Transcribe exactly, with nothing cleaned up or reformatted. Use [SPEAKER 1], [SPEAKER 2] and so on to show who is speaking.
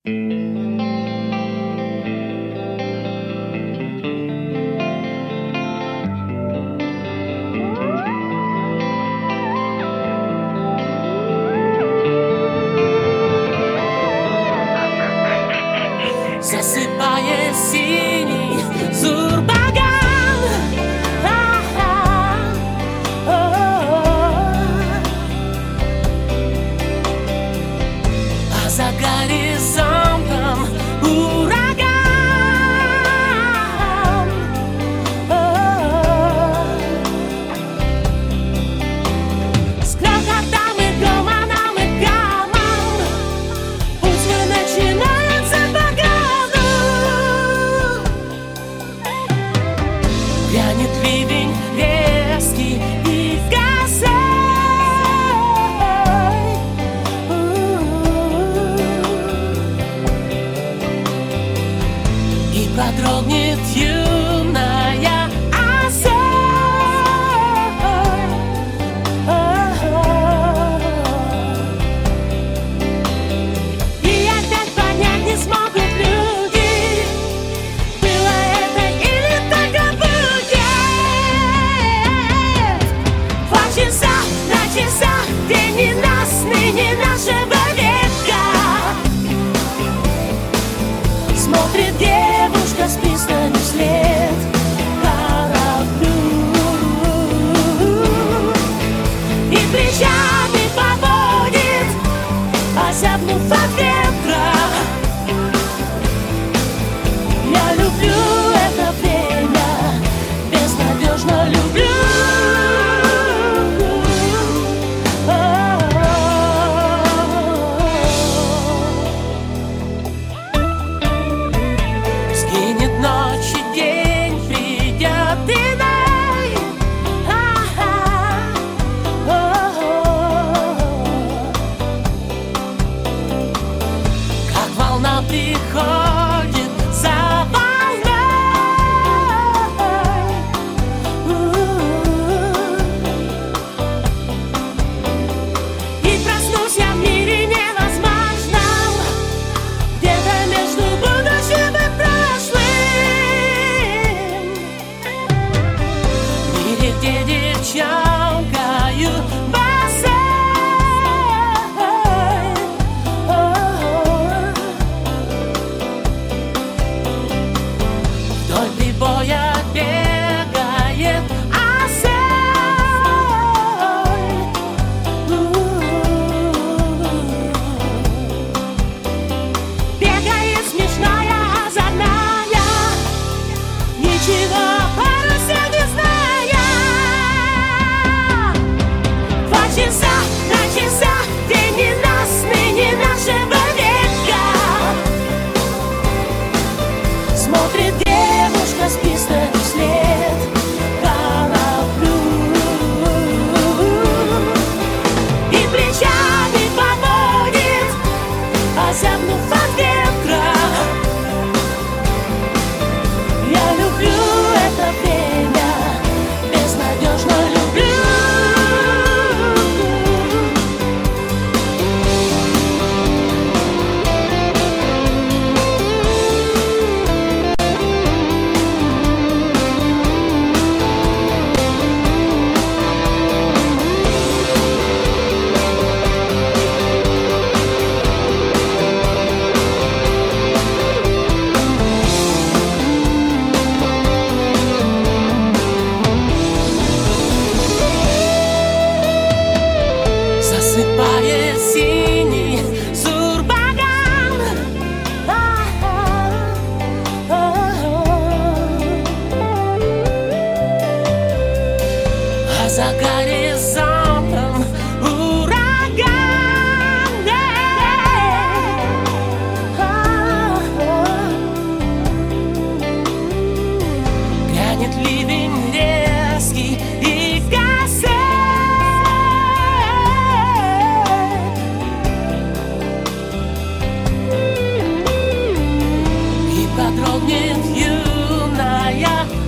[SPEAKER 1] Засыпает синий Зурбаган, а за горизонтом ураган. С грохотом и гомоном и гамом путь свой начинается по году. Грянет ливень резкий и косой, и продрогнет юная осень. И опять понять не смогут люди, было это или так и будет. Два часа на часах, день ненастный, не нашего века. Смотрит девушка с пристани вслед кораблю и плечами поводит, озябнув от ветра. Я люблю это время, безнадежно люблю. Сгинет ночь и день, придет иной. Как волна приходит за волной, и проснусь я в мире невозможном, где-то между будущим и прошлым. В мире, где девчонкою босой вдоль прибоя бегает осой. Бегает смешная, озорная, ничего паруса не зная. Два часа на часах, день ненастный, не нашего века. Смотрит девушка с пристани вслед кораблю и плечами поводит, озябнув от ветра. Я люблю это время, безнадежно люблю. Засыпает синий Зурбаган, а за горизонтом ураган. Грянет ливень резкий и косой, и продрогнет юная